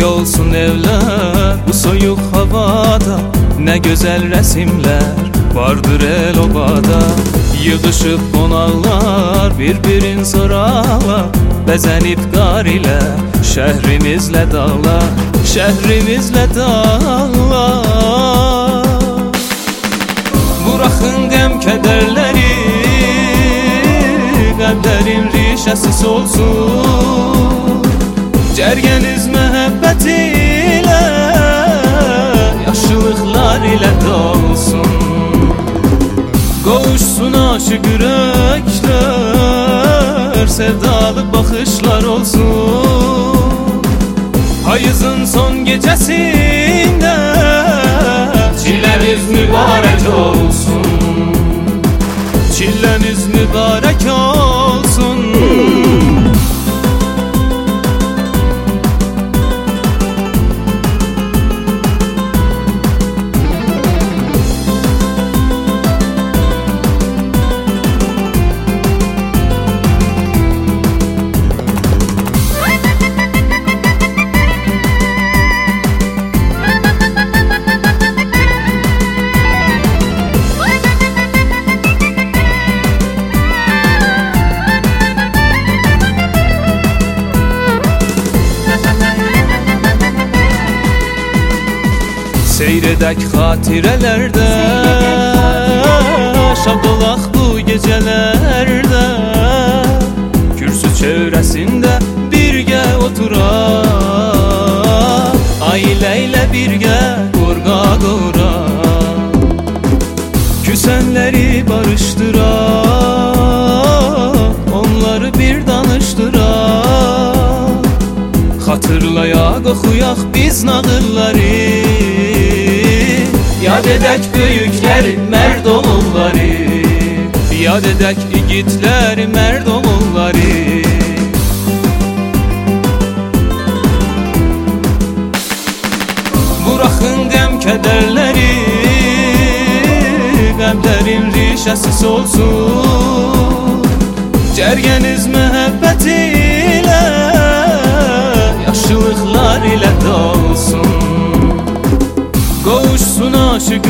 Gül olsun evler bu soyuk havada, ne güzel resimler vardır el obada. Yığışıp qonaqlar bir-birin soralar, bezenip qar ilə şəhrimizlə dağlar, şəhrimizlə dağlar. Buraxın qəm kədərləri, qəlblərin rişəsi solsun. Cərgəniz məhəbbət ilə, yaşıllıqlar ilə dolsun. Qovuşsun aşıq ürəklər, sevdalı baxışlar olsun. Payızın son gecəsində çilləniz mübarək olsun. Çilləniz mübarək olsun. Seyredək xatirələrdə, şad olaq bu gecələrdə. Kürsü çevrəsində birgə oturaq, ailə ilə birgə qorqa-qoraq. Küsənləri barışdıraq, onları bir danışdıraq. Xatırlayaq, oxuyaq biz nağılları, yad edək böyükləri, mərd oğulları, yad edək igidləri, mərd oğulları. Buraxın qəm kədərləri, qəlblərin rişəsi solsun. Cərgəniz məhəbbət ilə, yaşıllıqlar ilə dolsun. Qovuşsun aşıq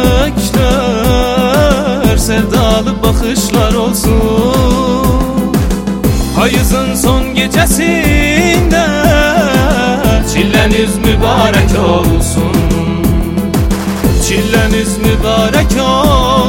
ürəklər, sevdalı baxışlar olsun. Payızın son gecəsində çilləniz mübarək olsun. Çilləniz mübarək olsun.